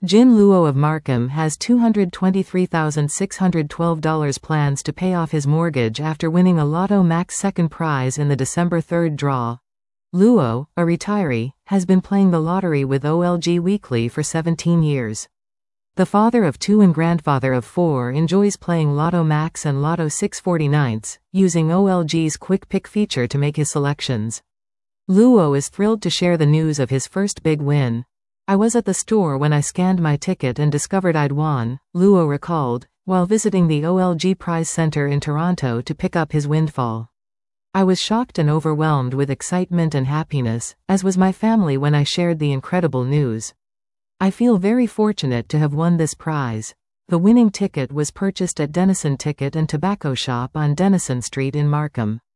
Jin Luo of Markham has $223,612 plans to pay off his mortgage after winning a Lotto Max second prize in the December 3rd draw. Luo, a retiree, has been playing the lottery with OLG weekly for 17 years. The father of 2 and grandfather of 4 enjoys playing Lotto Max and Lotto 649, using OLG's Quick Pick feature to make his selections. Luo is thrilled to share the news of his first big win. "I was at the store when I scanned my ticket and discovered I'd won," Luo recalled, while visiting the OLG Prize Center in Toronto to pick up his windfall. "I was shocked and overwhelmed with excitement and happiness, as was my family when I shared the incredible news. I feel very fortunate to have won this prize." The winning ticket was purchased at Denison Ticket and Tobacco Shop on Denison Street in Markham.